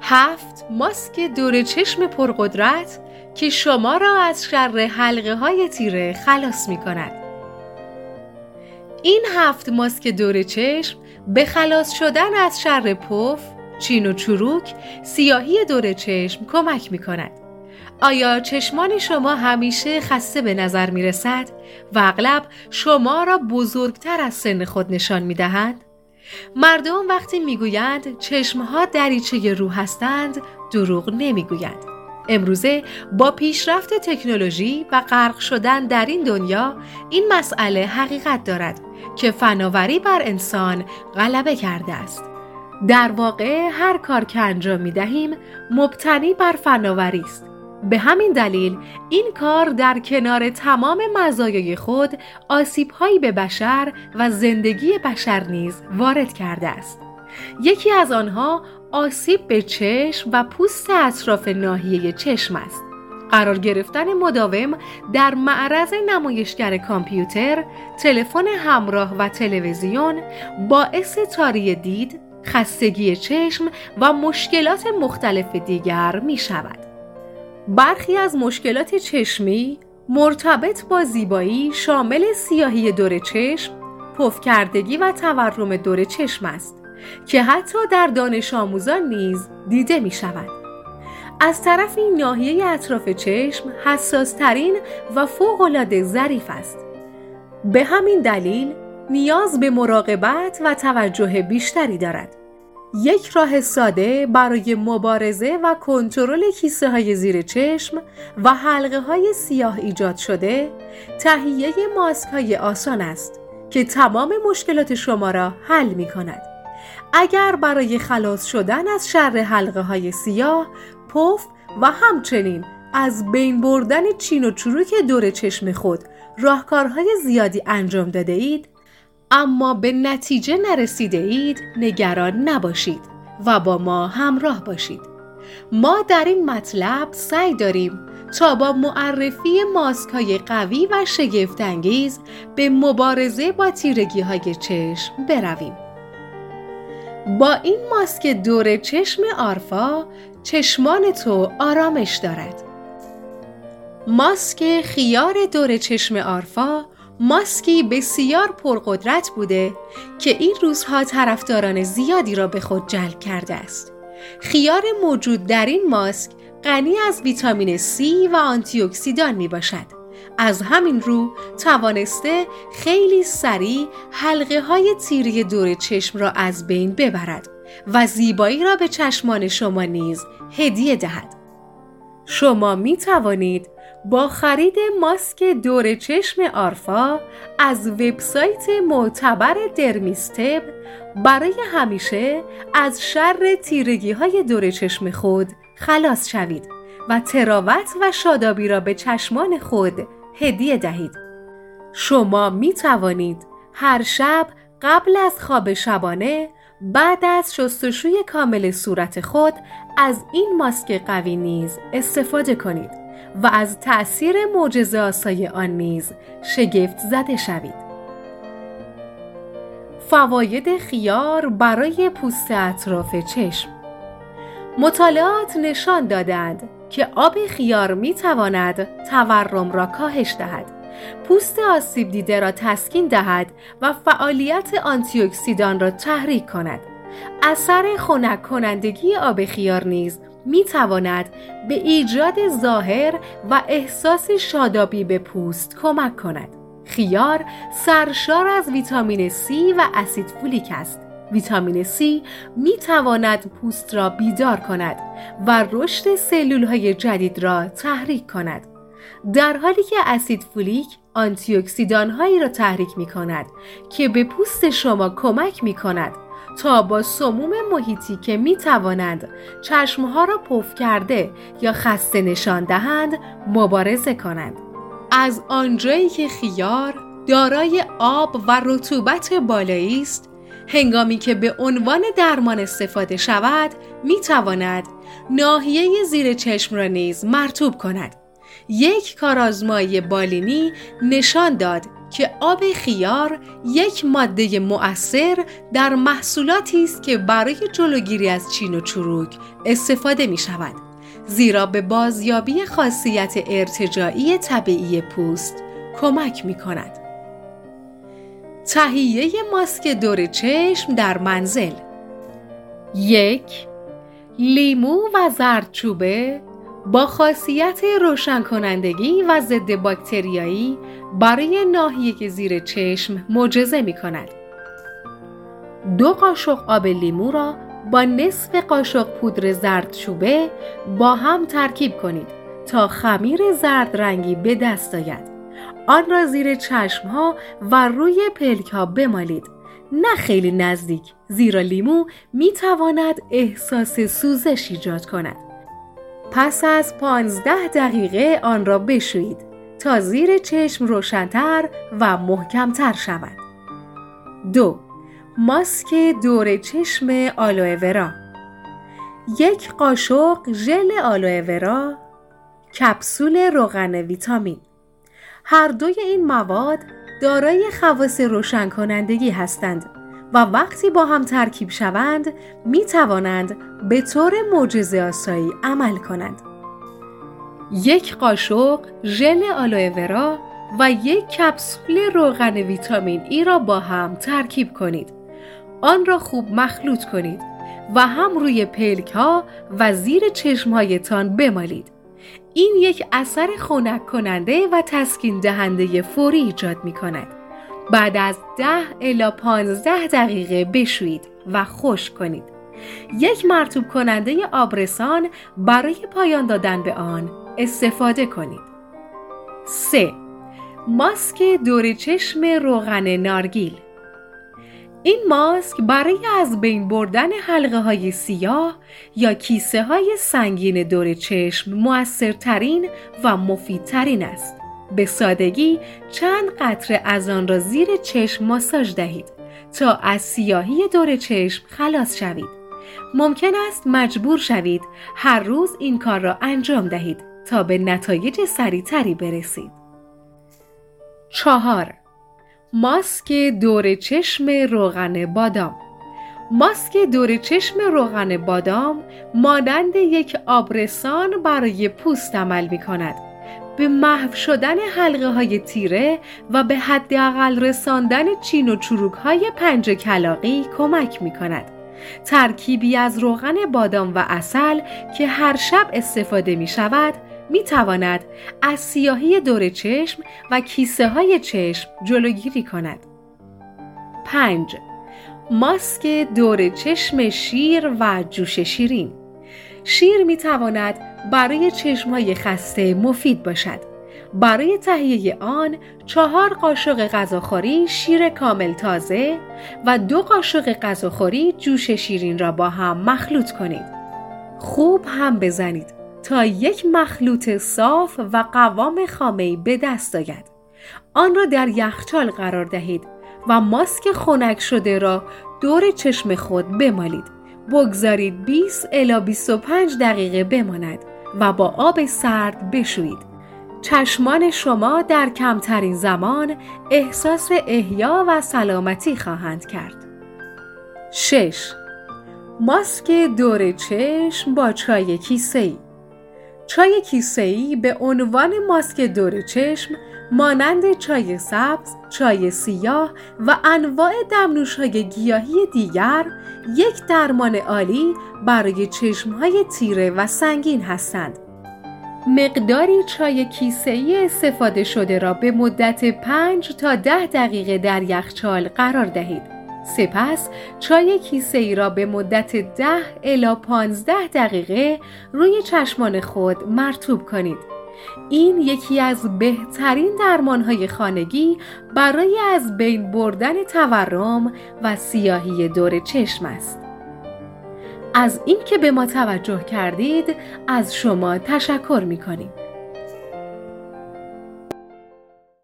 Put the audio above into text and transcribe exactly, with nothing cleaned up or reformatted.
هفت ماسک دور چشم پرقدرت که شما را از شر حلقه های تیره خلاص می کند. این هفت ماسک دور چشم به خلاص شدن از شر پف، چین و چروک، سیاهی دور چشم کمک می کند. آیا چشمان شما همیشه خسته به نظر می رسد و اغلب شما را بزرگتر از سن خود نشان می دهند؟ مردم وقتی می گویند چشمها دریچه روح هستند دروغ نمی گویند. امروزه با پیشرفت تکنولوژی و غرق شدن در این دنیا این مسئله حقیقت دارد که فناوری بر انسان غلبه کرده است. در واقع هر کار که انجام می دهیم مبتنی بر فناوری است. به همین دلیل این کار در کنار تمام مزایای خود آسیب‌هایی به بشر و زندگی بشر نیز وارد کرده است. یکی از آنها آسیب به چشم و پوست اطراف ناحیه چشم است. قرار گرفتن مداوم در معرض نمایشگر کامپیوتر، تلفن همراه و تلویزیون باعث تاری دید، خستگی چشم و مشکلات مختلف دیگر می شود. برخی از مشکلات چشمی مرتبط با زیبایی شامل سیاهی دور چشم، پف کردگی و تورم دور چشم است که حتی در دانش آموزان نیز دیده می شود. از طرف این ناحیه اطراف چشم حساس ترین و فوق‌العاده ظریف است. به همین دلیل نیاز به مراقبت و توجه بیشتری دارد. یک راه ساده برای مبارزه و کنترل کیسه های زیر چشم و حلقه های سیاه ایجاد شده، تهیه ماسک های آسان است که تمام مشکلات شما را حل می کند. اگر برای خلاص شدن از شر حلقه های سیاه، پف و همچنین از بین بردن چین و چروک دور چشم خود راهکارهای زیادی انجام داده اید، اما به نتیجه نرسیده اید، نگران نباشید و با ما همراه باشید. ما در این مطلب سعی داریم تا با معرفی ماسک‌های قوی و شگفت‌انگیز به مبارزه با تیرگی‌های چشم برویم. با این ماسک دور چشم آرفا چشمان تو آرامش دارد. ماسک خیار دور چشم آرفا ماسکی بسیار پرقدرت بوده که این روزها طرفداران زیادی را به خود جلب کرده است. خیار موجود در این ماسک غنی از ویتامین C و آنتی اکسیدان می باشد. از همین رو توانسته خیلی سریع حلقه های تیره دور چشم را از بین ببرد و زیبایی را به چشمان شما نیز هدیه دهد. شما می توانید با خرید ماسک دور چشم آرفا از وبسایت معتبر درمیستب برای همیشه از شر تیرگی های دور چشم خود خلاص شوید و تراوت و شادابی را به چشمان خود هدیه دهید. شما می توانید هر شب قبل از خواب شبانه بعد از شستشوی کامل صورت خود از این ماسک قوی نیز استفاده کنید و از تأثیر معجزه‌آسای آن نیز شگفت زده شوید. فواید خیار برای پوست اطراف چشم. مطالعات نشان دادند که آب خیار می تواند تورم را کاهش دهد، پوست آسیب دیده را تسکین دهد و فعالیت آنتی اکسیدان را تحریک کند. اثر خنک کنندگی آب خیار نیز می تواند به ایجاد ظاهر و احساس شادابی به پوست کمک کند. خیار سرشار از ویتامین C و اسید فولیک است. ویتامین C می تواند پوست را بیدار کند و رشد سلول‌های جدید را تحریک کند، در حالی که اسید فولیک آنتی اکسیدان‌هایی را تحریک می کند که به پوست شما کمک می کند تا با سموم محیطی که می توانند چشمها را پف کرده یا خسته نشان دهند مبارزه کنند. از آنجایی که خیار دارای آب و رطوبت بالایی است، هنگامی که به عنوان درمان استفاده شود می تواند ناحیه زیر چشم را نیز مرطوب کند. یک کارآزمایی بالینی نشان داد که آب خیار یک ماده مؤثر در محصولاتی است که برای جلوگیری از چین و چروک استفاده می شود، زیرا به بازیابی خاصیت ارتجاعی طبیعی پوست کمک می کند. تهیه ماسک دور چشم در منزل. یک، لیمو و زردچوبه با خاصیت روشن کنندگی و ضد باکتریایی برای ناحیه زیر چشم معجزه می کند. دو قاشق آب لیمو را با نصف قاشق پودر زردچوبه با هم ترکیب کنید تا خمیر زرد رنگی به دست آید. آن را زیر چشمها و روی پلک‌ها بمالید، نه خیلی نزدیک، زیرا لیمو می تواند احساس سوزش ایجاد کند. پس از پانزده دقیقه آن را بشویید تا زیر چشم روشن‌تر و محکم‌تر شود. دو، ماسک دور چشم آلوئه ورا. یک قاشق ژل آلوئه ورا، کپسول روغن ویتامین. هر دوی این مواد دارای خواص روشن کنندگی هستند و وقتی با هم ترکیب شوند می توانند به طور معجزه‌آسایی عمل کنند. یک قاشق ژل آلوئه ورا و یک کپسول روغن ویتامین ای را با هم ترکیب کنید. آن را خوب مخلوط کنید و هم روی پلک ها و زیر چشم هایتان بمالید. این یک اثر خنک کننده و تسکین دهنده فوری ایجاد می کند. بعد از ده الی پانزده دقیقه بشویید و خشک کنید. یک مرطوب کننده آبرسان برای پایان دادن به آن استفاده کنید. سه، ماسک دور چشم روغن نارگیل. این ماسک برای از بین بردن حلقه های سیاه یا کیسه های سنگین دور چشم مؤثرترین و مفیدترین است. به سادگی چند قطره از آن را زیر چشم ماساژ دهید تا از سیاهی دور چشم خلاص شوید. ممکن است مجبور شوید هر روز این کار را انجام دهید تا به نتایج سریعتری برسید. چهار، ماسک دور چشم روغن بادام. ماسک دور چشم روغن بادام مانند یک آبرسان برای پوست عمل می کند. به محو شدن حلقه های تیره و به حداقل رساندن چین و چروک های پنجه کلاغی کمک می کند. ترکیبی از روغن بادام و عسل که هر شب استفاده می شود می تواند از سیاهی دور چشم و کیسه های چشم جلوگیری کند. پنج، ماسک دور چشم شیر و جوش شیرین. شیر می تواند برای چشم‌های خسته مفید باشد. برای تهیه آن چهار قاشق غذاخوری شیر کامل تازه و دو قاشق غذاخوری جوش شیرین را با هم مخلوط کنید. خوب هم بزنید تا یک مخلوط صاف و قوام خامه‌ای به دست آید. آن را در یخچال قرار دهید و ماسک خنک شده را دور چشم خود بمالید. بگذارید بیست الی بیست و پنج دقیقه بماند و با آب سرد بشویید. چشمان شما در کمترین زمان احساس احیا و سلامتی خواهند کرد. شش، ماسک دور چشم با چای کیسه‌ای. چای کیسه‌ای به عنوان ماسک دور چشم مانند چای سبز، چای سیاه و انواع دمنوش‌های گیاهی دیگر یک درمان عالی برای چشم‌های تیره و سنگین هستند. مقداری چای کیسه‌ای استفاده شده را به مدت پنج تا ده دقیقه در یخچال قرار دهید. سپس چای کیسه‌ای را به مدت ده الی پانزده دقیقه روی چشمان خود مرطوب کنید. این یکی از بهترین درمان‌های خانگی برای از بین بردن تورم و سیاهی دور چشم است. از این که به ما توجه کردید از شما تشکر می‌کنیم.